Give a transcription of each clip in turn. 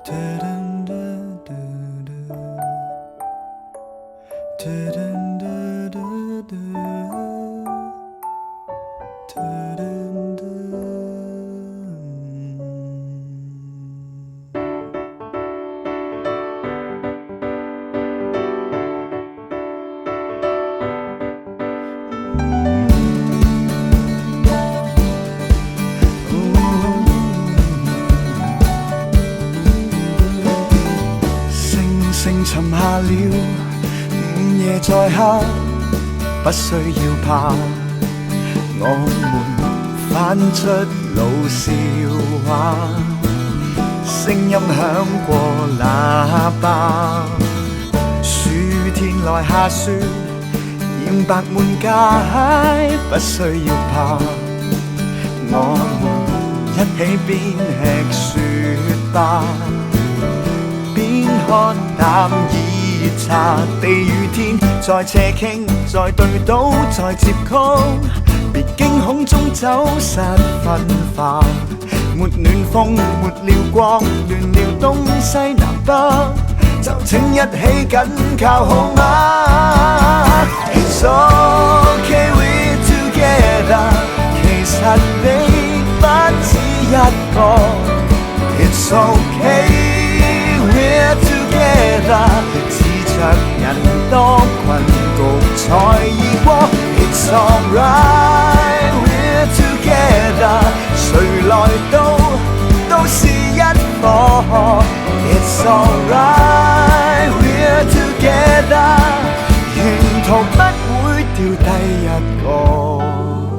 沉下了，午夜再黑，不需要怕。我們翻出老笑話，聲音響過喇叭。暑天來下雪，染白滿街，不需要怕。我們一起邊吃雪吧。邊喝淡熱茶，地與天在斜傾，在對倒，在接曲，別驚恐中走失分化。沒暖風，沒了光，亂了東西南北，就請一起緊靠好嗎 ？It's okay we're together， 其實你不止一個 ，It's okay。We're together， 似着人多困局才易過。It's alright， we're together， 誰來都是一夥。It's alright， we're together， 沿途不會掉低一個。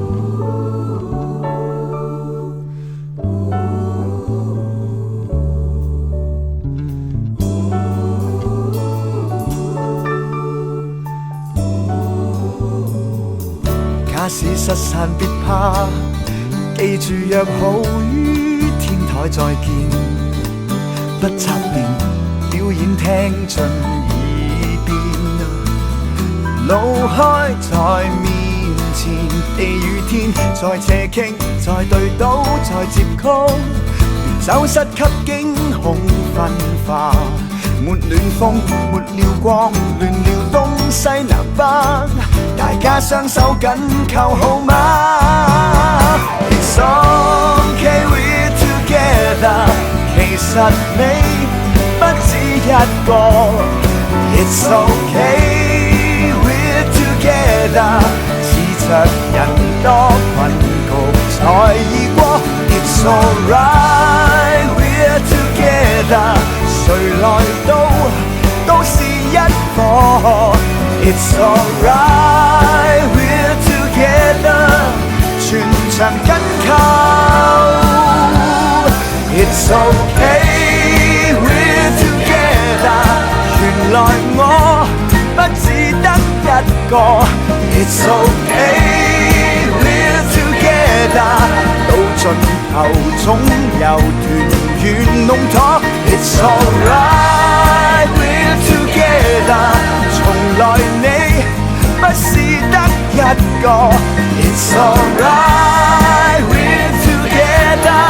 假使失散別怕，記住約好於天台再見，不插電，表演聽進耳邊，路開在面前，地與天在斜傾，在對倒，在接曲，別走失給驚恐分化。沒暖風，沒了光，亂了東西南北，大家雙手緊扣好嗎 ？It's okay we're together， 其實你不止一個。It's okay we're together， 似着人多困局才易過。It's alright we're together， 誰來都是一夥。It's alright we're together， 全場緊扣。It's okay we're together， 原來我不只得一個。It's okay we're together， 到盡頭總有團圓弄妥。It's alright we're together， 從來你不是得一個。It's alright we're together，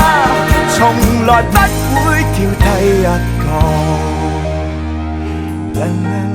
從來不會掉低一個。